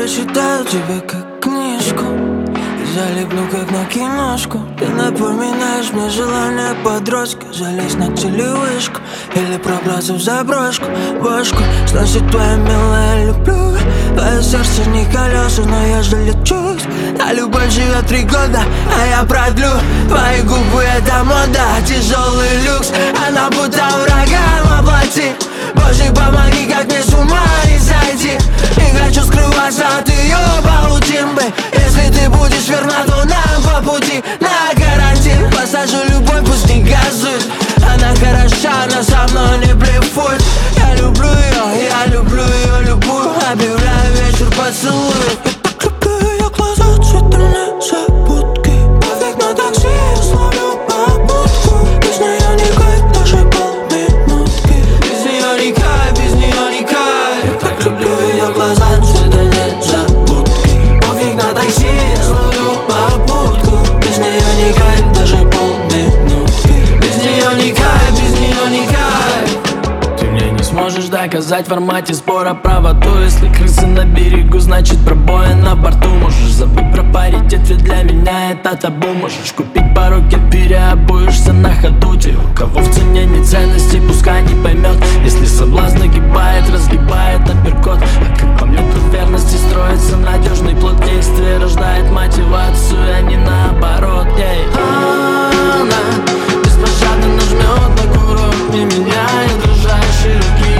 прочитаю тебе как книжку и залипну как на киношку. Ты напоминаешь мне желание подростка. Залезь на телевышку или пробраться в заброшку. Бошку сносит твоя милая, люблю. Твое сердце не колеса, но я же лечусь. А любовь живет 3 года, а я продлю. Твои губы это мода, тяжелый люкс. Она будто ураган воплоти. Боже, помоги, как мне с ума не сойти. Не хочу скрываться от ее паутин, бэй. Если ты будешь верна, то нам по пути на карантин. Посажу любовь, пусть не газует. Она хороша, но со мной не блефует. Я люблю ее, я люблю ее любую. Объявляю вечер поцелуй. Люблю ее глаза, цветы незабудки. Пофиг на такси, я словлю попутку. Без нее не кайф, даже полминутки. Без нее не кайф, без нее не кайф. Я так люблю ее глаза, цветы незабудки. Пофиг на такси, я словлю попутку. Без нее не кайф, даже полминутки. Без нее не кайф, без нее не кайф. Ты мне не сможешь доказать в формате спора правоту. Если крысы на берегу, значит пробои на борту. Можешь забыть про паритет, ведь для меня это табу. Можешь купить пару кет, переобуешься на ходу. Те, у кого в цене не ценности, пускай не поймет. Если соблазн нагибает, разгибает апперкот. А как по мне, то в верности строится надежный плод. Действие рождает мотивацию, а не наоборот. Она беспощадно нажмет на курок, не меняя дрожащие руки.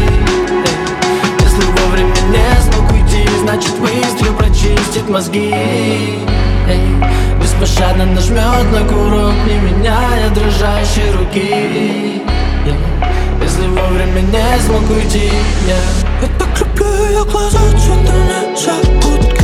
Если вовремя не смог уйти, значит выстрел прочистит мозги. Беспощадно нажмет на курок, не меняя дрожащие руки. Если вовремя не смог уйти. Я так люблю ее глаза, цветы незабудки.